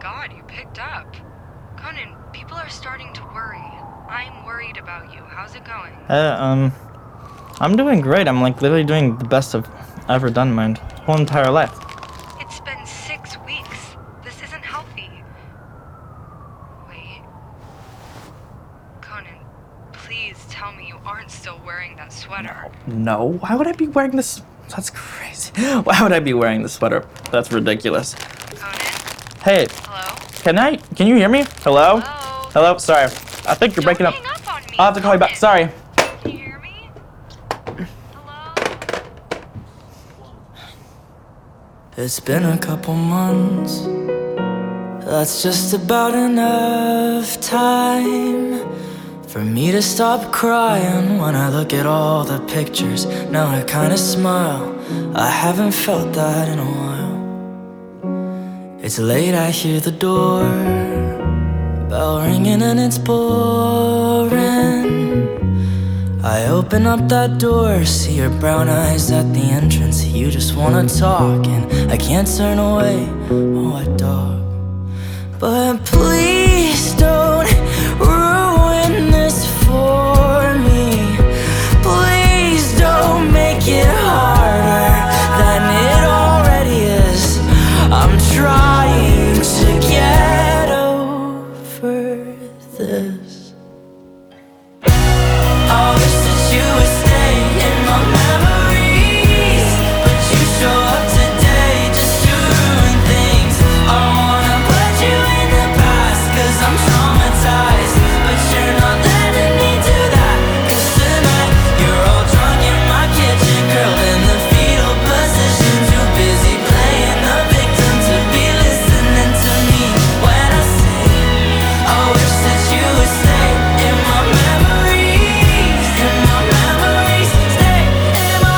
God, you picked up. Conan, people are starting to worry. I'm worried about you. How's it going? I'm doing great. I'm like literally doing the best I've ever done in my whole entire life. It's been 6 weeks. This isn't healthy. Wait. Conan, please tell me you aren't still wearing that sweater. No, why would I be wearing this? That's crazy. Why would I be wearing this sweater? That's ridiculous. Conan? Hey, Hello? Can you hear me? Hello? Hello? Hello? Sorry. I think you're breaking up. Don't hang up on me. I'll have to call you back. Conan. Sorry. Can you hear me? Hello? It's been a couple months. That's just about enough time for me to stop crying when I look at all the pictures. Now I kinda smile. I haven't felt that in a while. It's late, I hear the door bell ringing and it's boring. I open up that door, see your brown eyes at the entrance. You just wanna talk and I can't turn away. Oh, what dog? But please don't ruin this for me. Please don't make it harder than it already is. I'm trying to get over this. I wish that you would stay in my memories, but you show up today just to ruin things. I wanna put you in the past, cause I'm traumatized, but you're not letting me do that. Cause tonight, you're all drunk in my kitchen, curled in the fetal position, too busy playing the victim to be listening to me when I say, I wish that you would stay in my memories, in my memories, stay in my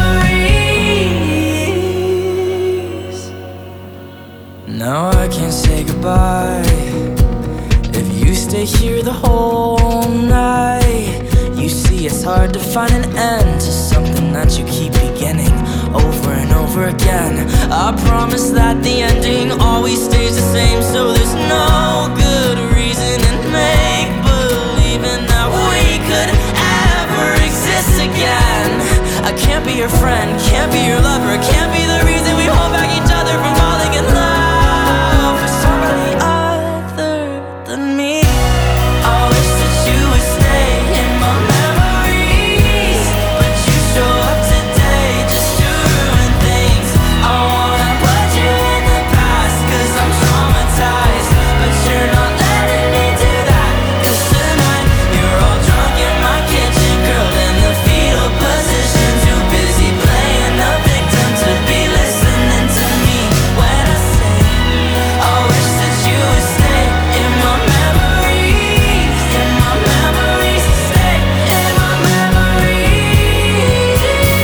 memories. Now I can't say goodbye if you stay here the whole night. You see, it's hard to find an end to something that you keep beginning over and over again. I promise that the ending always stays the same, so there's no good reason in make-believing that we could ever exist again. I can't be your friend, can't be your lover, can't be the reason we hold back each other from falling in love with somebody other than me. I wish that you would stay in my memories, but you show up today just to ruin things. I wanna put you in the past, cause I'm traumatized, but you're not letting me do that. Cause tonight, you're all drunk in my kitchen, curled in the fetal position, too busy playing the victim to be listening to me when I say, I wish that you would stay in my memories, in my memories, stay in my memories.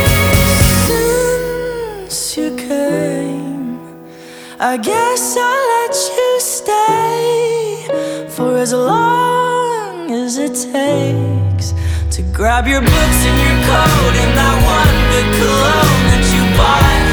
Since you came, I guess I'll let you stay for as long as it takes to grab your books and your coat and that one good cologne that you bought